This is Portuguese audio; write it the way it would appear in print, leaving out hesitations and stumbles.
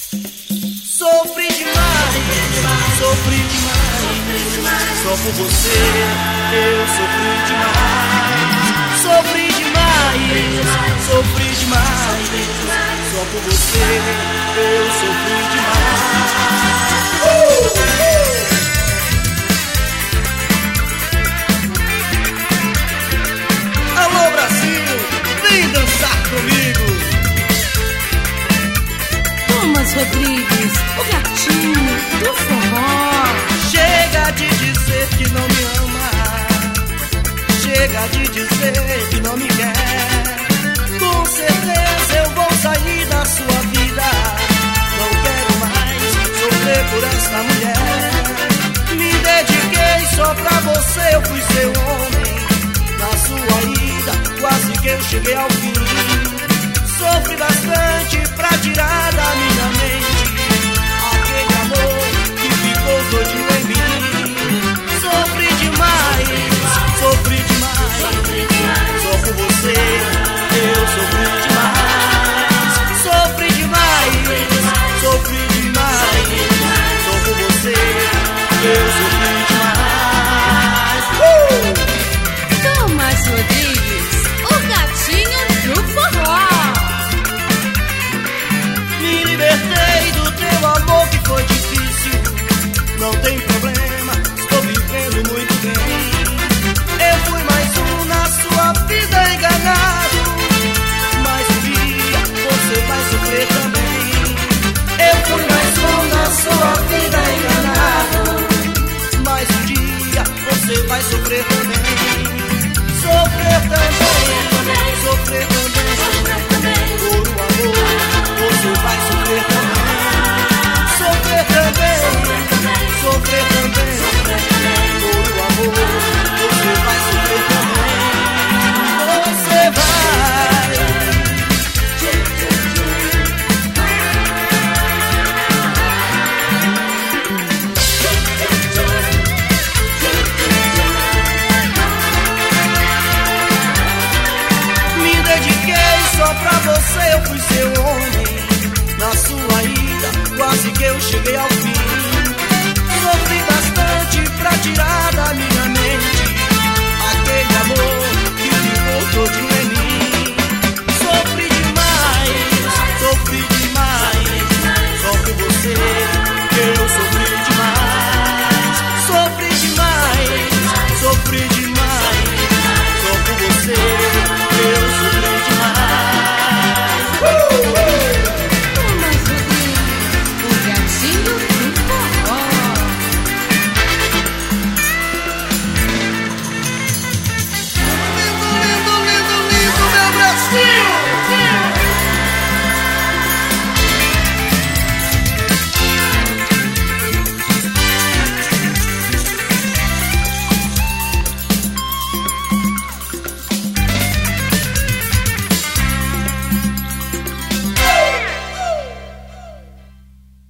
Sofri demais, sofri demais, só por você eu sofri demais. Sofri demais, sofri demais, só por você eu sofri demais. Alô Brasil, vem dançar comigo. Thomas Rodrigues, o gatinho do forró. Chega de dizer que não me ama, chega de dizer que não me quer. Com certeza eu vou sair da sua vida. Não quero mais sofrer por esta mulher. Me dediquei só pra você, eu fui seu homem. Na sua ida, quase que eu cheguei ao fim. Sofri bastante pra tirar da minha mente aquele amor que ficou todinho em mim. Sofri demais, sofri demais, só por você eu sofri demais. Sofri demais, sofri demais, só por você eu sofri demais. Thomas Rodrigues, o gatinho do forró. Me libertei do teu amor que foi difícil. Não tem problema, estou vivendo muito bem. Eu fui mais um na sua vida enganado. Mas um dia você vai sofrer também. Eu fui mais um na sua vida enganado. Mas um dia você vai sofrer também. Sofrer também, sofrer também. Por um amor você vai sofrer também. Sofrer também, sofrer também. Por um amor você vai sofrer também. Você vai. Me dediquei só pra você, eu fui seu homem. Na sua ida, quase que eu cheguei ao fim. Sofri bastante pra tirar da minha